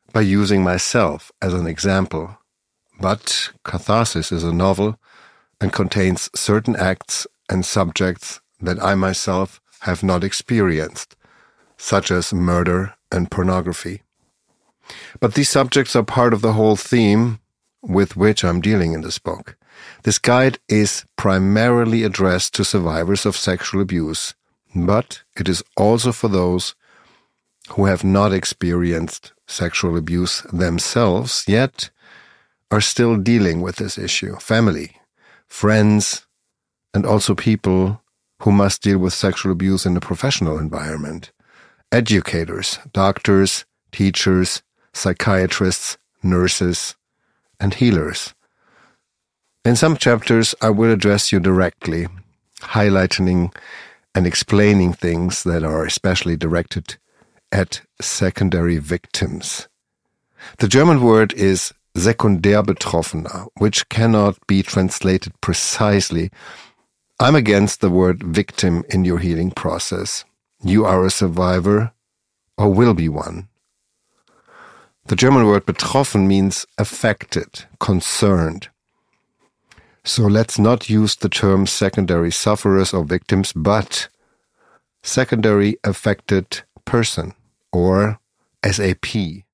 by using myself as an example. But catharsis is a novel and contains certain acts and subjects that I myself have not experienced, such as murder and pornography. But these subjects are part of the whole theme with which I'm dealing in this book. This guide is primarily addressed to survivors of sexual abuse, but it is also for those who have not experienced sexual abuse themselves, yet are still dealing with this issue. Family, friends, and also people who must deal with sexual abuse in a professional environment. Educators, doctors, teachers, psychiatrists, nurses, and healers. In some chapters, I will address you directly, highlighting and explaining things that are especially directed at secondary victims. The German word is Sekundärbetroffener, which cannot be translated precisely. I'm against the word victim in your healing process. You are a survivor or will be one. The German word betroffen means affected, concerned. So let's not use the term secondary sufferers or victims, but secondary affected person, or SAP.